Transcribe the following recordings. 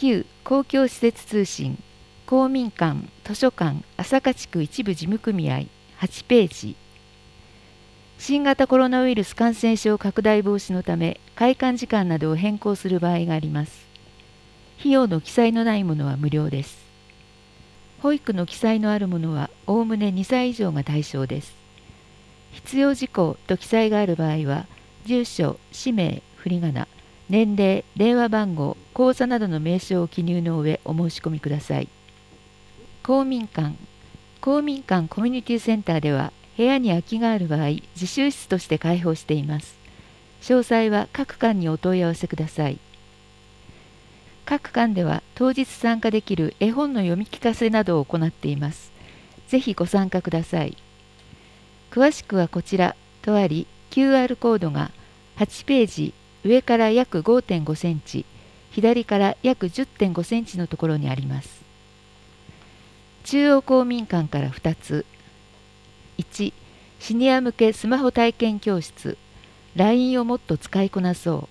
旧公共施設通信公民館図書館朝霞地区一部事務組合8ページ。新型コロナウイルス感染症拡大防止のため開館時間などを変更する場合があります。費用の記載のないものは無料です。保育の記載のあるものはおおむね2歳以上が対象です。必要事項と記載がある場合は、住所、氏名、振り仮名、年齢、電話番号、口座などの名称を記入の上お申し込みください。公民館コミュニティセンターでは、部屋に空きがある場合、自習室として開放しています。詳細は各館にお問い合わせください。各館では当日参加できる絵本の読み聞かせなどを行っています。ぜひご参加ください。詳しくはこちらとあり、QR コードが8ページ上から約 5.5 センチ、左から約 10.5 センチのところにあります。中央公民館から2つ。1、シニア向けスマホ体験教室、LINE をもっと使いこなそう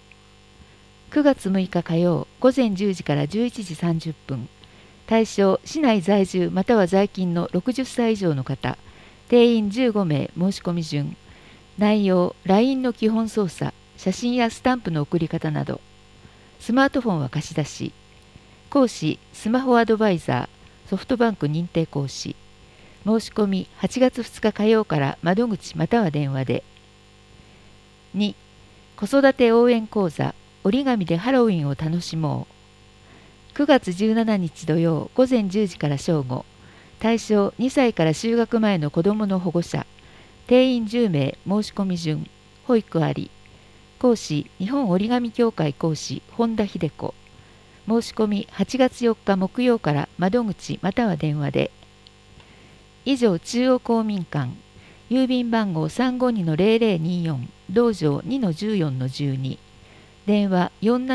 。9月6日火曜、午前10時から11時30分。対象、市内在住または在勤の60歳以上の方。定員15名、申し込み順。内容、LINE の基本操作、写真やスタンプの送り方など。スマートフォンは貸し出し。講師、スマホアドバイザー、ソフトバンク認定講師。申し込み8月2日火曜から窓口または電話で。2、子育て応援講座、折り紙でハロウィンを楽しもう。9月17日土曜午前10時から正午。対象2歳から就学前の子どもの保護者。定員10名、申し込み順。保育あり。講師、日本折り紙協会講師、本田秀子。申し込み8月4日木曜から窓口または電話で。以上、中央公民館。郵便番号 352-0024 道場 2-14-12。電話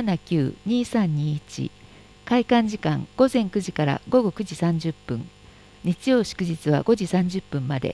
479-2321。開館時間午前9時から午後9時30分。日曜祝日は5時30分まで。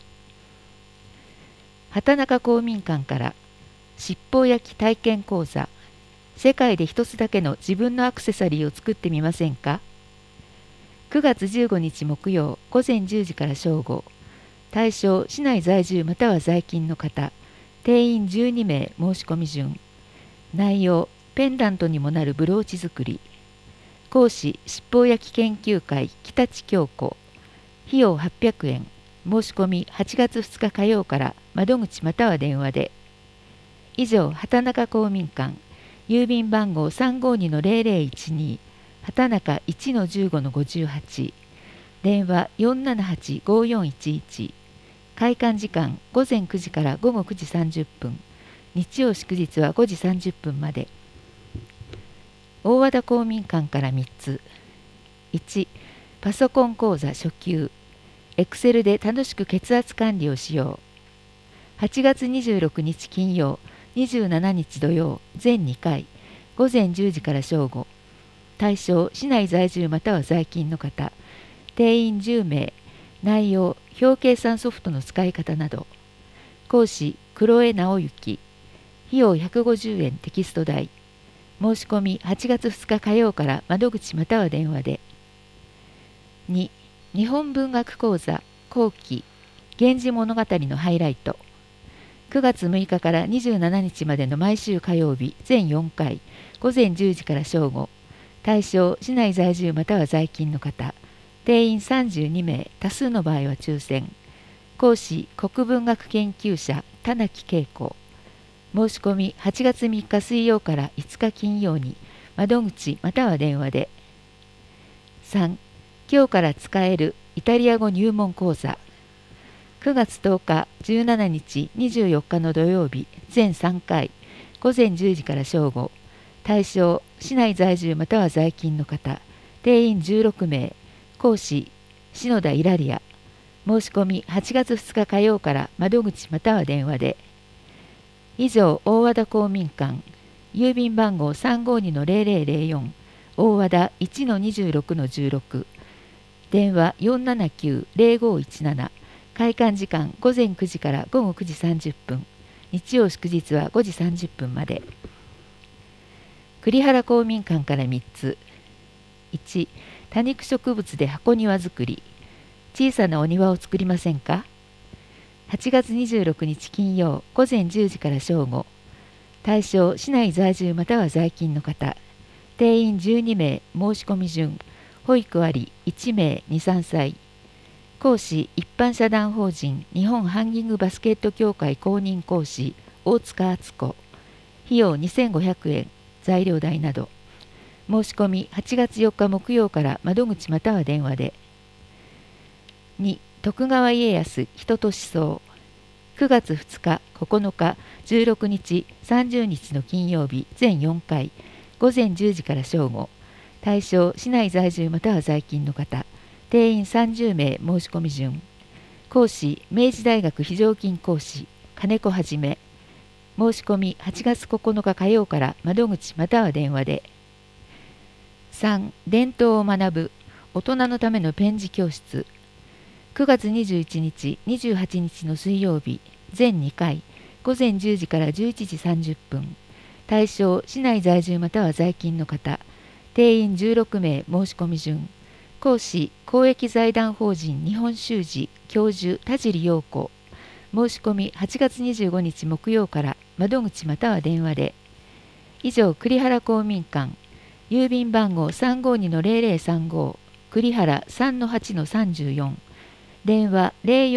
畑中公民館から七宝焼き体験講座、世界で一つだけの自分のアクセサリーを作ってみませんか。9月15日木曜午前10時から正午。対象、市内在住または在勤の方。定員12名、申し込み順。内容、ペンダントにもなるブローチ作り。講師、七宝焼き研究会北地京子。費用800円。申し込み8月2日火曜から窓口または電話で。以上、畑中公民館。郵便番号 352-0012。畑中 1-15-58。電話 478-5411。開館時間午前9時から午後9時30分。日曜祝日は5時30分まで。大和田公民館から3つ。1、パソコン講座初級。Excel で楽しく血圧管理をしよう。8月26日金曜、27日土曜、全2回。午前10時から正午。対象、市内在住または在勤の方。定員10名。内容、表計算ソフトの使い方など。講師、黒江直之。費用150円テキスト代。申し込み8月2日火曜から窓口または電話で。2、日本文学講座後期源氏物語のハイライト。9月6日から27日までの毎週火曜日全4回。午前10時から正午。対象、市内在住または在勤の方。定員32名、多数の場合は抽選。講師、国文学研究者田中恵子。申し込み8月3日水曜から5日金曜に窓口または電話で。3、今日から使えるイタリア語入門講座。9月10日、17日、24日の土曜日全3回。午前10時から正午。対象、市内在住または在勤の方。定員16名。講師、篠田イラリア。申し込み8月2日火曜から窓口または電話で。以上、大和田公民館。郵便番号 352-0004 大和田 1-26-16。電話 479-0517。開館時間午前9時から午後9時30分。日曜祝日は5時30分まで。栗原公民館から3つ。 1、多肉植物で箱庭作り。小さなお庭を作りませんか。8月26日金曜午前10時から正午。対象市内在住または在勤の方。定員12名、申し込み順。保育あり1名2、3歳。講師一般社団法人日本ハンギングバスケット協会公認講師大塚敦子。費用2500円、材料代など。申し込み8月4日木曜から窓口または電話で。2、徳川家康人と思想。9月2日、9日、16日、30日の金曜日全4回、午前10時から正午。対象市内在住または在勤の方。定員30名、申し込み順。講師明治大学非常勤講師金子はじめ。申し込み8月9日火曜から窓口または電話で。3、伝統を学ぶ大人のためのペン字教室。9月21日、28日の水曜日、全2回、午前10時から11時30分。対象、市内在住または在勤の方。定員16名、申し込み順。講師、公益財団法人日本修士教授田尻陽子。申し込み8月25日木曜から窓口または電話で。以上、栗原公民館。郵便番号352-0035、栗原 3-8-34。電話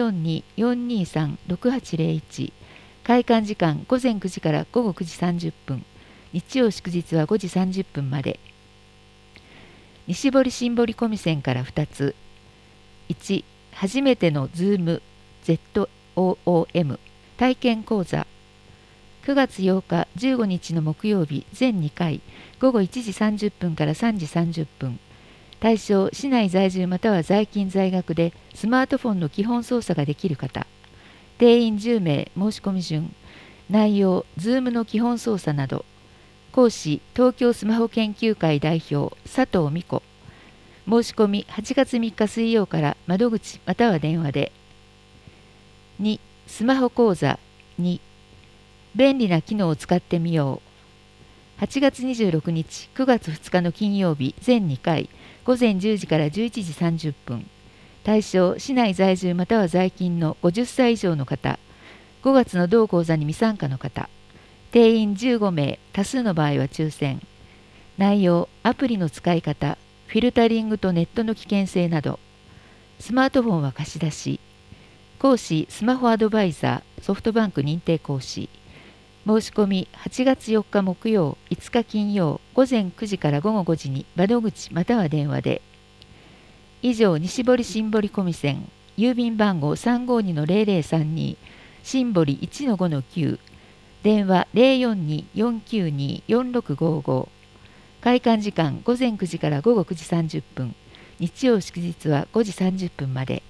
042-423-6801。開館時間午前9時から午後9時30分。日曜祝日は5時30分まで。西堀新堀コミセンから2つ。1、初めてのズーム ZOOM 体験講座。9月8日、15日の木曜日全2回、午後1時30分から3時30分。対象、市内在住または在勤在学でスマートフォンの基本操作ができる方。定員10名、申し込み順。内容、Zoom の基本操作など。講師、東京スマホ研究会代表、佐藤美子。申し込み8月3日水曜から窓口または電話で。2、スマホ講座。2、便利な機能を使ってみよう。8月26日、9月2日の金曜日全2回、午前10時から11時30分。対象、市内在住または在勤の50歳以上の方。5月の同講座に未参加の方。定員15名、多数の場合は抽選。内容、アプリの使い方、フィルタリングとネットの危険性など。スマートフォンは貸し出し。講師、スマホアドバイザー、ソフトバンク認定講師。申し込み8月4日木曜、5日金曜、午前9時から午後5時に窓口または電話で。以上、西堀新堀コミセン、郵便番号352-0032、新堀 1-5-9、電話 042-492-4655。開館時間午前9時から午後9時30分、日曜祝日は5時30分まで。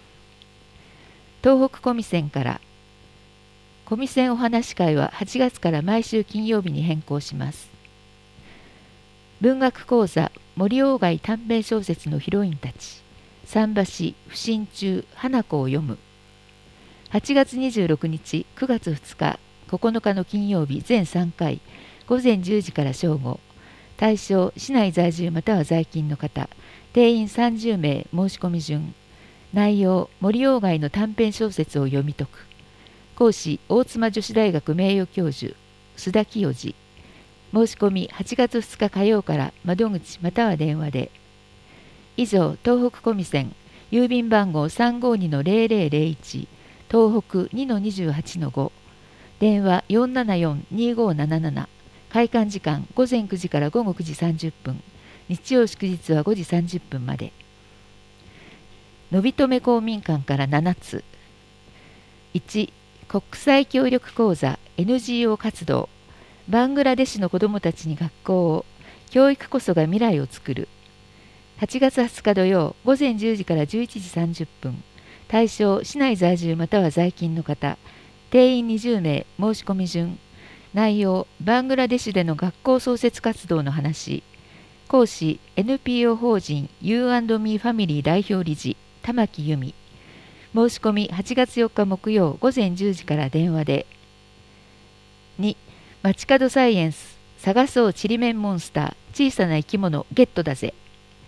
東北コミセンから。コミセンお話会は8月から毎週金曜日に変更します。文学講座、森鴎外短編小説のヒロインたち。桟橋、不審中、花子を読む。8月26日、9月2日、9日の金曜日全3回、午前10時から正午。対象、市内在住または在勤の方。定員30名、申し込み順。内容、森鴎外の短編小説を読み解く。講師、大妻女子大学名誉教授、須田清次。申し込み8月2日火曜から窓口または電話で。以上、東北コミセン、郵便番号352-0001、東北 2-28-5、電話474-2577、開館時間午前9時から午後9時30分、日曜祝日は5時30分まで。のびとめ公民館から7つ。1、国際協力講座 NGO 活動。バングラデシュの子どもたちに学校を、教育こそが未来をつくる。8月20日土曜午前10時から11時30分。対象、市内在住または在勤の方。定員20名、申し込み順。内容、バングラデシュでの学校創設活動の話。講師、NPO 法人 You&Me ファミリー代表理事、玉木由美。申し込み8月4日木曜午前10時から電話で。2、街角サイエンス、探そうちりめんモンスター、小さな生き物ゲットだぜ。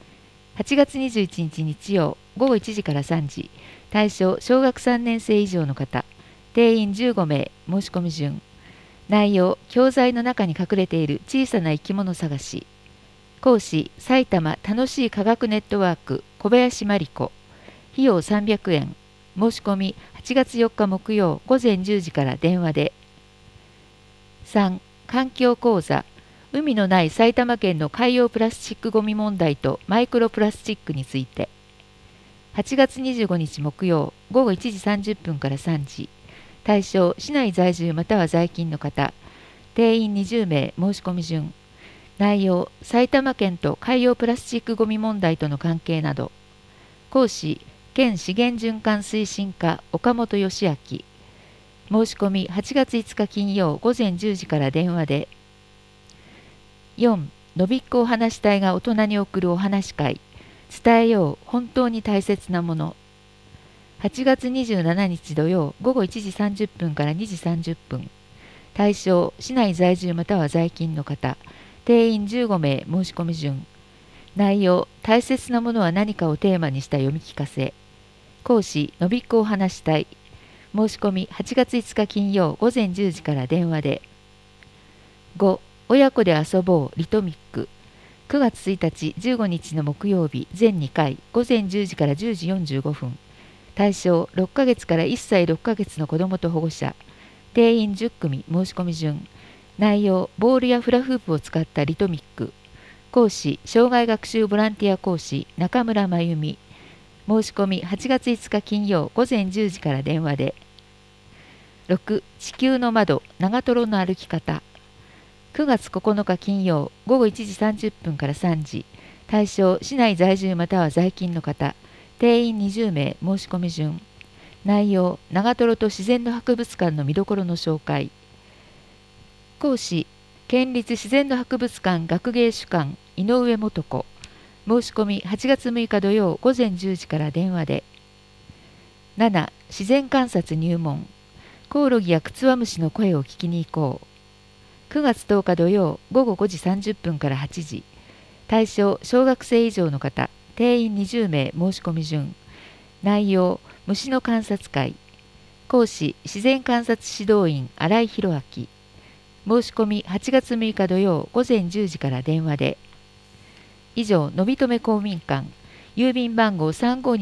8月21日日曜午後1時から3時、対象小学3年生以上の方、定員15名、申し込み順。内容、教材の中に隠れている小さな生き物探し。講師、埼玉楽しい科学ネットワーク小林真理子。費用300円。申し込み8月4日木曜午前10時から電話で。3. 環境講座。海のない埼玉県の海洋プラスチックごみ問題とマイクロプラスチックについて。8月25日木曜午後1時30分から3時。対象、市内在住または在勤の方。定員20名、申し込み順。内容、埼玉県と海洋プラスチックごみ問題との関係など。講師、県資源循環推進課岡本義明。申し込み8月5日金曜午前10時から電話で。4. のびっこお話隊が大人に送るお話会。伝えよう本当に大切なもの。8月27日土曜午後1時30分から2時30分。対象、市内在住または在勤の方。定員15名、申し込み順。内容、大切なものは何かをテーマにした読み聞かせ。講師、のびっこお話隊。申し込み8月5日金曜午前10時から電話で。5. 親子で遊ぼうリトミック。9月1日15日の木曜日全2回午前10時から10時45分。対象6ヶ月から1歳6ヶ月の子どもと保護者。定員10組、申し込み順。内容、ボールやフラフープを使ったリトミック。講師、障害学習ボランティア講師中村真由美。申し込み8月5日金曜午前10時から電話で。6. 地球の窓長瀞の歩き方。9月9日金曜午後1時30分から3時。対象、市内在住または在勤の方。定員20名、申し込み順。内容、長瀞と自然の博物館の見どころの紹介。講師、県立自然の博物館学芸主幹井上素子。申し込み8月6日土曜午前10時から電話で。7. 自然観察入門。コオロギやクツワムシの声を聞きに行こう。9月10日土曜午後5時30分から8時。対象、小学生以上の方。定員20名、申し込み順。内容、虫の観察会。講師、自然観察指導員新井弘明。申し込み8月6日土曜午前10時から電話で。以上、のびとめ公民館、郵便番号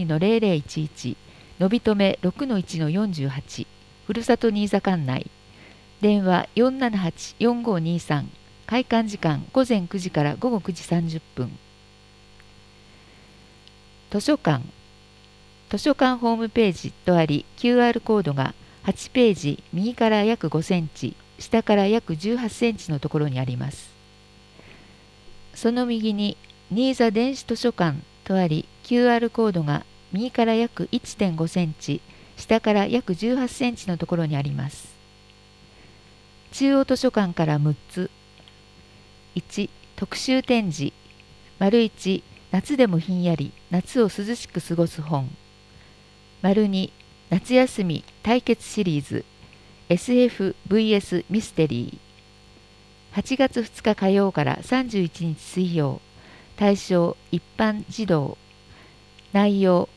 352-0011、のびとめ 6-1-48、ふるさと新座管内。電話 478-4523、開館時間午前9時から午後9時30分。図書館。図書館ホームページとあり、QR コードが8ページ右から約5センチ、下から約18センチのところにあります。その右に新座電子図書館とあり、QR コードが右から約 1.5 センチ、下から約18センチのところにあります。中央図書館から6つ。1、特集展示。1、夏でもひんやり、夏を涼しく過ごす本。2、夏休み対決シリーズ。SFVS ミステリー。8月2日火曜から31日水曜。対象一般児童。内容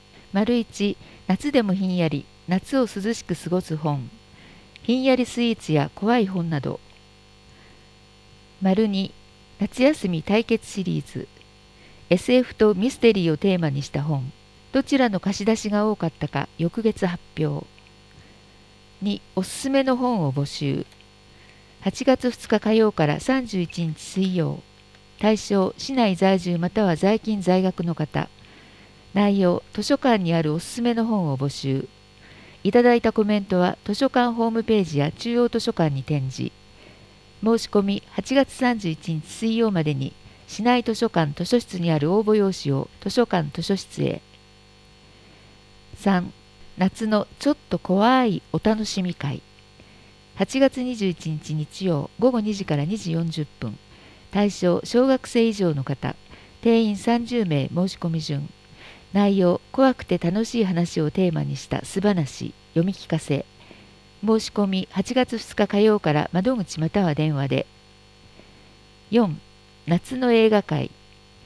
① 夏でもひんやり夏を涼しく過ごす本。ひんやりスイーツや怖い本など。2夏休み対決シリーズ。SF とミステリーをテーマにした本。どちらの貸し出しが多かったか翌月発表。2おすすめの本を募集。8月2日火曜から31日水曜。対象市内在住または在勤在学の方。内容図書館にあるおすすめの本を募集。いただいたコメントは図書館ホームページや中央図書館に展示。申し込み8月31日水曜までに市内図書館図書室にある応募用紙を図書館図書室へ。3夏のちょっと怖いお楽しみ会。8月21日日曜午後2時から2時40分。対象小学生以上の方。定員30名、申し込み順。内容怖くて楽しい話をテーマにした素話、読み聞かせ。申し込み8月2日火曜から窓口または電話で。4夏の映画会。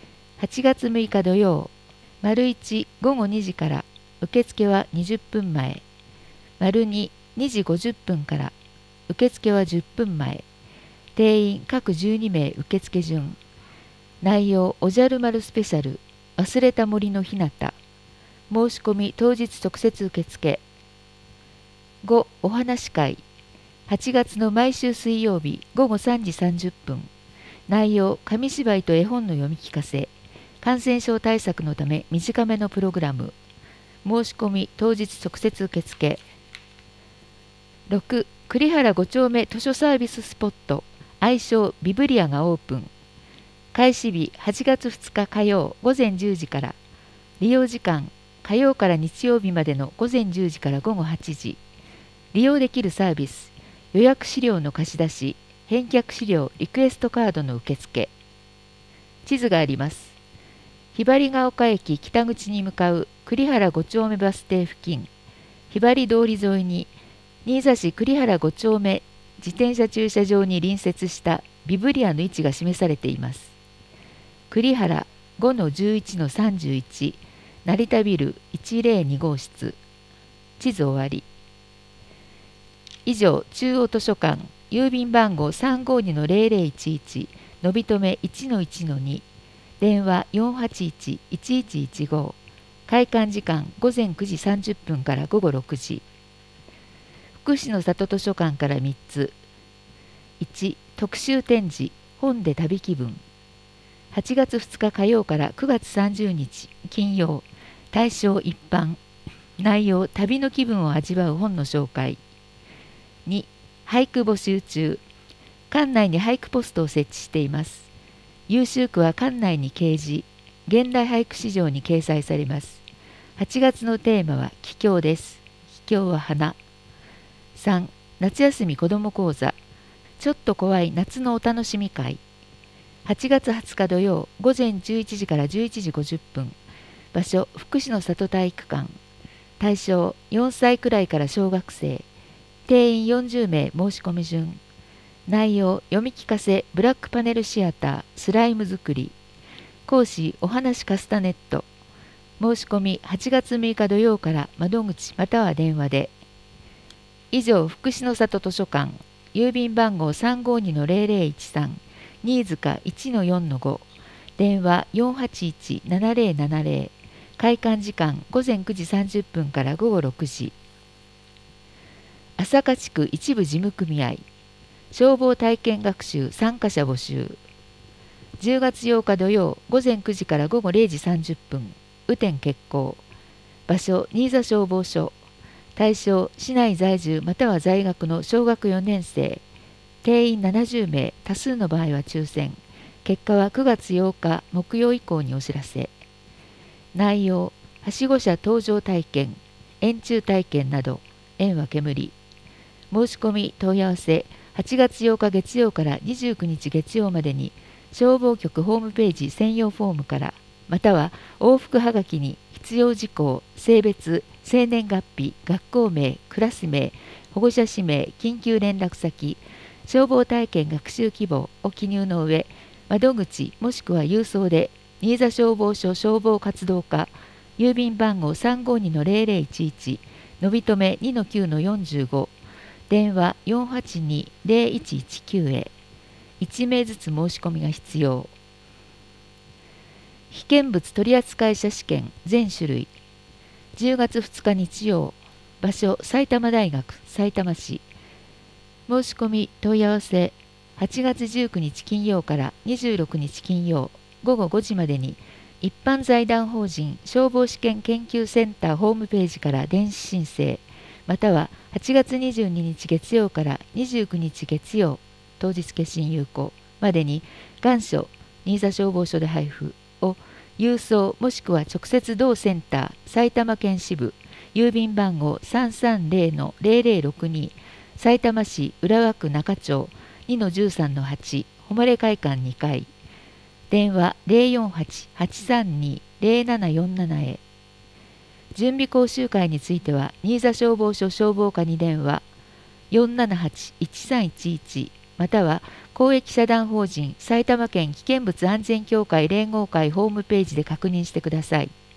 8月6日土曜、丸1午後2時から、受付は20分前。丸2、2時50分から、受付は10分前。定員各12名受付順。内容おじゃる丸スペシャル、忘れた森のひなた。申し込み当日直接受付。5、お話会。8月の毎週水曜日午後3時30分。内容紙芝居と絵本の読み聞かせ。感染症対策のため短めのプログラム。申し込み当日直接受付。6、栗原5丁目図書サービススポット、愛称ビブリアがオープン。開始日8月2日火曜午前10時から。利用時間火曜から日曜日までの午前10時から午後8時。利用できるサービス、予約資料の貸し出し、返却資料リクエストカードの受付。地図があります。ひばりが丘駅北口に向かう栗原5丁目バス停付近、ひばり通り沿いに新座市栗原5丁目自転車駐車場に隣接したビブリアの位置が示されています。栗原 5-11-31 成田ビル102号室。地図終わり。以上、中央図書館郵便番号 352-0011 のびとめ 1-1-2 電話 481-1115 開館時間午前9時30分から午後6時。福祉の里図書館から3つ。1、特集展示本で旅気分。8月2日火曜から9月30日金曜。対象一般。内容旅の気分を味わう本の紹介。2、俳句募集中。館内に俳句ポストを設置しています。優秀句は館内に掲示、現代俳句市場に掲載されます。8月のテーマは帰郷です。帰郷は花。3、夏休み子ども講座。ちょっと怖い夏のお楽しみ会。8月20日土曜午前11時から11時50分。場所福祉の里体育館。対象4歳くらいから小学生。定員40名申し込み順。内容読み聞かせブラックパネルシアタースライム作り。講師お話カスタネット。申し込み8月6日土曜から窓口または電話で。以上、福祉の里図書館郵便番号 352-0013 新塚 1-4-5 電話 481-7070 開館時間午前9時30分から午後6時。朝霞地区一部事務組合消防体験学習参加者募集。10月8日土曜午前9時から午後0時30分雨天決行。場所新座消防署。対象市内在住または在学の小学4年生。定員70名多数の場合は抽選。結果は9月8日木曜以降にお知らせ。内容はしご車搭乗体験円柱体験など円は煙。申し込み問い合わせ8月8日月曜から29日月曜までに消防局ホームページ専用フォームからまたは往復はがきに必要事項、性別、生年月日、学校名、クラス名、保護者氏名、緊急連絡先、消防体験学習希望を記入の上、窓口もしくは郵送で新座消防署消防活動課郵便番号 352-0011 のびとめ 2-9-45 電話 482-0119 へ1名ずつ申し込みが必要。危険物取扱者試験全種類。10月2日日曜。場所埼玉大学さいたま市。申し込み問い合わせ8月19日金曜から26日金曜午後5時までに一般財団法人消防試験研究センターホームページから電子申請または8月22日月曜から29日月曜当日決心有効までに願書新座消防署で配布を郵送もしくは直接同センター埼玉県支部郵便番号 330-0062 さいたま市浦和区中町 2-13-8 誉会館2階電話 048-832-0747 へ。準備講習会については新座消防署消防課に電話 478-1311 または公益社団法人埼玉県危険物安全協会連合会ホームページで確認してください。